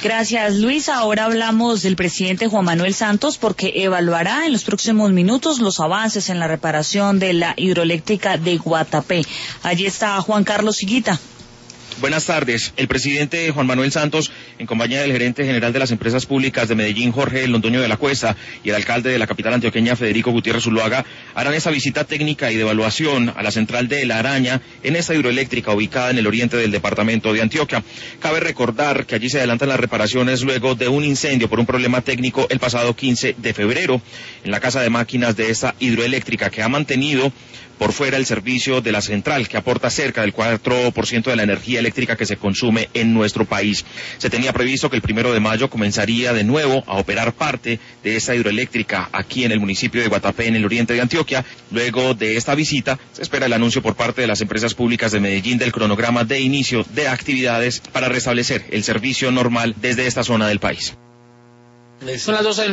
Gracias, Luis. Ahora hablamos del presidente Juan Manuel Santos porque evaluará en los próximos minutos los avances en la reparación de la hidroeléctrica de Guatapé. Allí está Juan Carlos Higuita. Buenas tardes. El presidente Juan Manuel Santos, en compañía del gerente general de las empresas públicas de Medellín, Jorge Londoño de la Cuesta, y el alcalde de la capital antioqueña, Federico Gutiérrez Zuluaga, harán esa visita técnica y de evaluación a la central de La Araña en esta hidroeléctrica ubicada en el oriente del departamento de Antioquia. Cabe recordar que allí se adelantan las reparaciones luego de un incendio por un problema técnico el pasado 15 de febrero en la casa de máquinas de esta hidroeléctrica, que ha mantenido por fuera el servicio de la central, que aporta cerca del 4% de la energía eléctrica que se consume en nuestro país. Se tenía previsto que el 1 de mayo comenzaría de nuevo a operar parte de esta hidroeléctrica aquí en el municipio de Guatapé, en el oriente de Antioquia. Luego de esta visita, se espera el anuncio por parte de las empresas públicas de Medellín del cronograma de inicio de actividades para restablecer el servicio normal desde esta zona del país. Son las 12 de